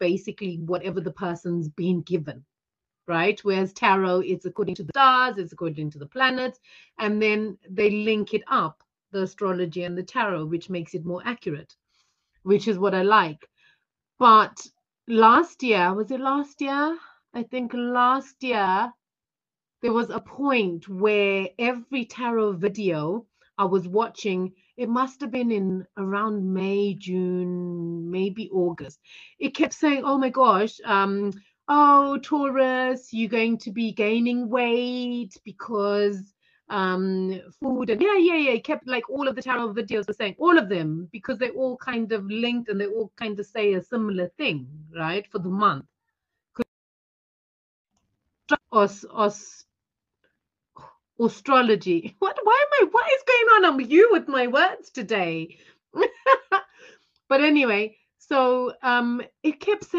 basically whatever the person's been given, right? Whereas tarot, it's according to the stars, it's according to the planets, and then they link it up, the astrology and the tarot, which makes it more accurate, which is what I like. But last year, was it last year? I think last year, there was a point where every tarot video I was watching, it must have been in around May, June, maybe August. It kept saying, oh my gosh, oh, Taurus, you're going to be gaining weight because food, and yeah. It kept, like, all of the tarot videos were saying, all of them, because they all kind of linked and they all kind of say a similar thing, right, for the month. Astrology. What is going on with you with my words today? But anyway, so it kept saying